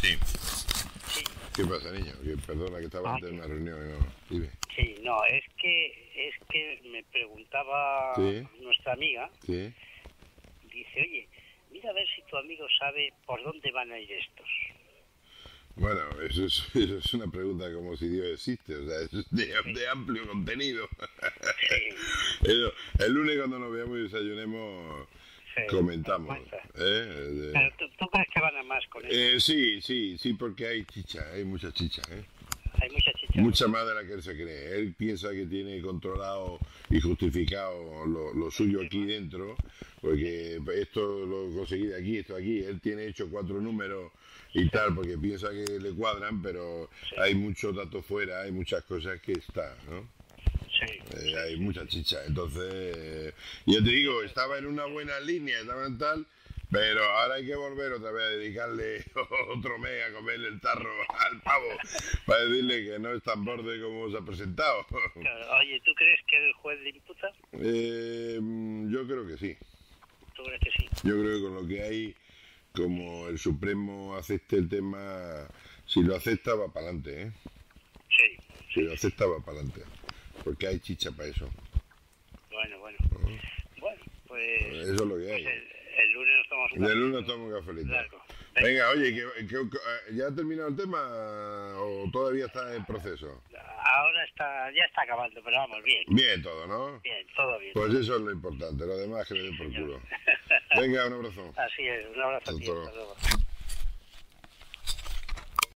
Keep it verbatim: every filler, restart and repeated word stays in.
Sí. Sí. ¿Qué pasa, niño? Que, perdona, que estaba Ah, antes en una reunión y no... Dime. Sí, no, es que es que me preguntaba Sí. nuestra amiga, Sí. dice, oye, mira a ver si tu amigo sabe por dónde van a ir estos. Bueno, eso es, eso es una pregunta como si Dios existe, o sea, es de, de amplio contenido. Sí. Eso, el lunes cuando nos veamos y desayunemos, Sí, comentamos. me cuenta. ¿eh? De- Pero ¿tú, tú crees que van a más con eso? eh, sí, sí, sí, porque hay chicha, hay mucha chicha, ¿eh? Hay mucha chicha. Mucha más de la que él se cree. Él piensa que tiene controlado y justificado lo, lo suyo aquí dentro, porque esto lo conseguí de aquí, esto de aquí. Él tiene hecho cuatro números y tal, porque piensa que le cuadran, pero Sí. hay muchos datos fuera, hay muchas cosas que están, ¿no? Sí. Eh, hay mucha chicha. Entonces, eh, yo te digo, estaba en una buena línea, estaba en tal, pero ahora hay que volver otra vez a dedicarle otro mes a comerle el tarro al pavo para decirle que no es tan borde como se ha presentado. Claro, oye, ¿tú crees que el juez le imputa? Eh, yo creo que sí. ¿Tú crees que sí? Yo creo que con lo que hay, como el Supremo acepte el tema, si lo acepta va para adelante, ¿eh? Sí. Si lo acepta va para adelante, porque hay chicha para eso. Bueno, bueno. Bueno, pues... Eso es lo que hay. pues el, el lunes nos tomamos un De café. lunes tomo un cafelito. Largo. Venga, oye, ¿que, que- que- ¿ya ha terminado el tema o todavía está en proceso? Ahora está, ya está acabando, pero vamos, bien. Bien todo, ¿no? Bien, todo bien. Pues eso es lo importante, lo demás que le den por culo. Venga, un abrazo. Así es, un abrazo a ti, Hasta luego. hasta luego.